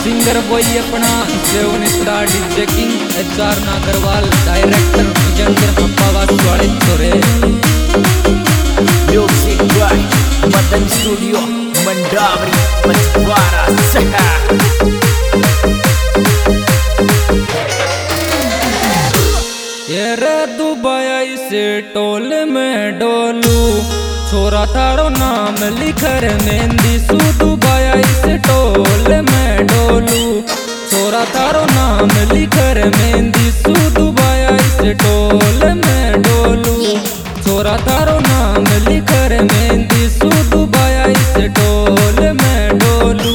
Singer boy अपना seven star DJ king HR Nagarwal, director Vijendra Happawas वाले छोरे। Music by Madan studio Mandawari मछुआरा शहर। ये रे दुबई से टोल में डोलू, छोरा थारो नाम लिखर मेहंदी सू। दुबई से टोल में डोलू, छोरा थारो नाम लिखर मेहंदी सू। दुबई से टोल में डोलू, छोरा थारो नाम लिखर मेहंदी सू। दुबई से टोल में डोलू।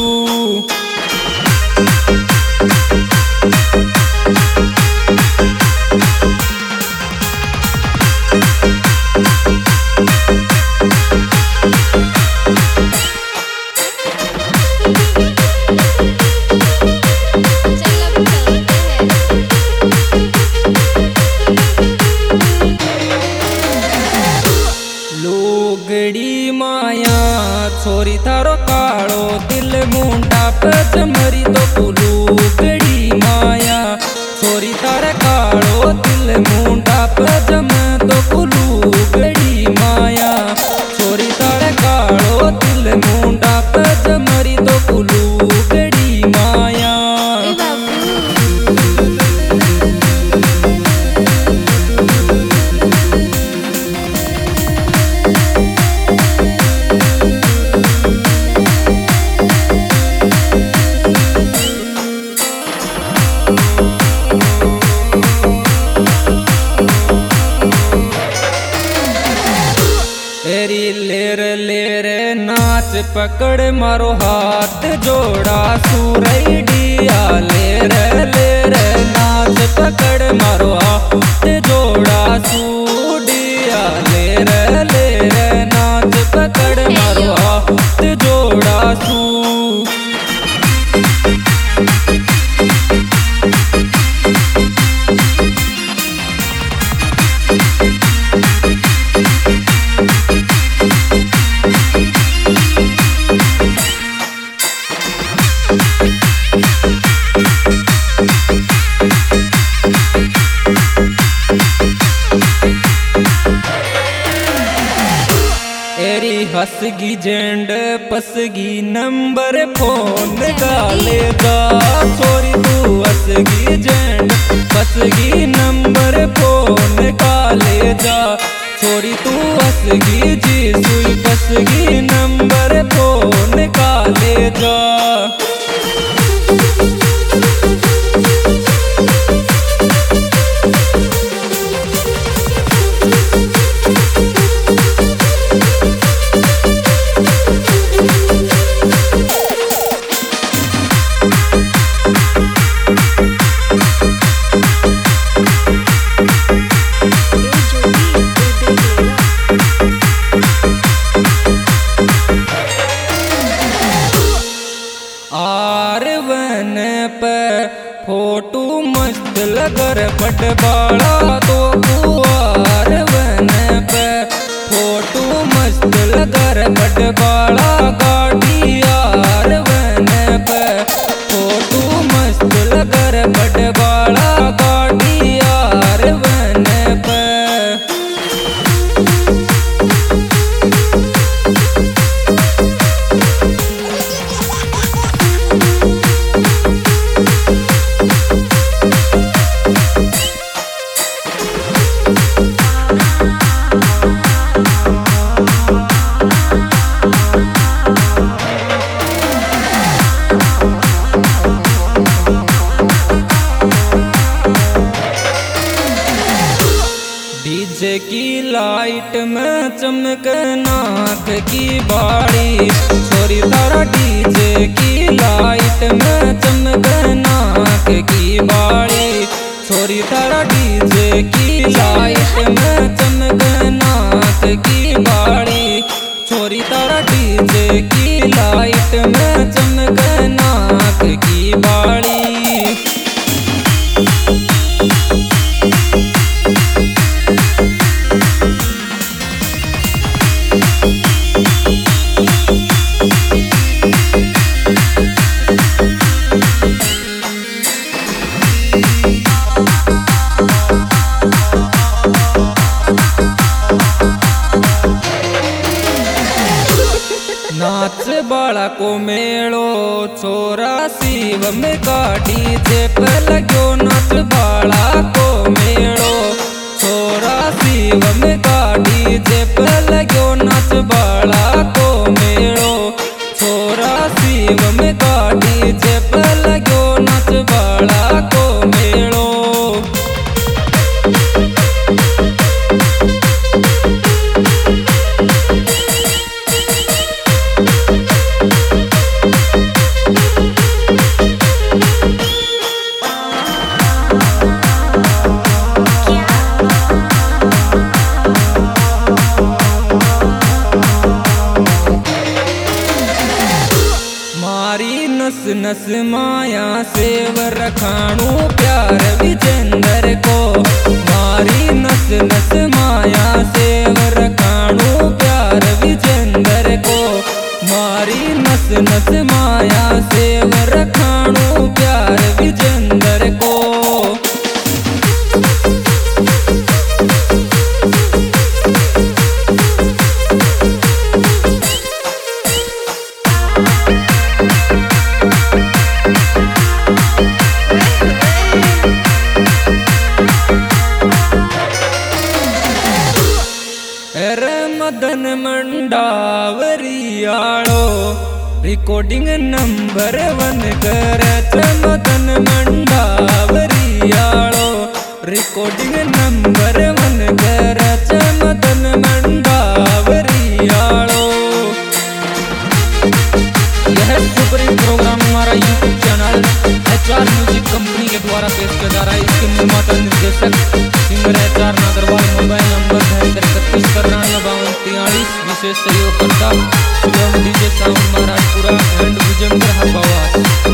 लोगड़ी माया छोरी थारो कालो दिल मुंडा पे जमरी तो कुलू गड़ी माया, छोरी थारे कालो दिल मुंडा पे जम तो कुलू गड़ी माया, छोरी थारे कालो दिल मुंडा पे जमरी तो कुलू गड़ी माया। लेर लेर नाच पकड़ मारो हाथ जोड़ा सूरैडिया। लेर लेर नाच पकड़ मारो हाथ जोड़ा सूडिया। लेर लेर नाच पकड़ मारो हाथ जोड़ा सू। एरी हसगी जेंड पसगी नंबर फोन डाले दा। छोरी तू हसगी जेंड पसगी नंबर फोन डाले जा। छोरी तू हसगी जी सुई पसगी नंबर फोन डाले जा। फोटो मस्त लगर पट बाड़ा तो कुआर वन पे। फोटो मस्त लगर पट बाड़ा गाड़ियार वन पे। फोटो मस्त लगर पट बाड़ा गाड़ियार वन पे। डीजे की लाइट में चमक नाक की बाड़ी। छोरी तारा डीजे की लाइट में चमक नाक की बाड़ी। छोरी तारा डीजे की लाइट में चमक नाक की बाड़ी। छोरी तारा डीजे की लाइट में चमक नाक की बाड़ी। बाला को मेलो छोरा शिव में काटी जे पे लगो नाच बाला को मेलो छोरा शिव में काटी जे पे लगो नाच बाला को मेलो छोरा शिव में काटी जे पे लगो नाच बाला को मेलो। मारी नस नस माया सेव रखाणू प्यार विजेंद्र को मारी नस नस माया सेव रखाणू प्यार विजेंद्र को मारी नस नस माया सेव रखाणू प्यार विजेंद्र को। मदन मंडावरियालो रिकॉर्डिंग नंबर 1 करे मदन मंडावरियालो रिकॉर्डिंग नंबर 1 करे मदन मंडावरियालो। यह सुपरहिट प्रोग्राम हमारा YouTube channel HR music company के द्वारा पेश किया जा रहा है। इसके निर्माता निर्देशक singer HR Nagarwal. Mobile number 73 विशेष सहयोगकर्ता Shivam DJ sound Maharajpura and Vijendra हरबावास।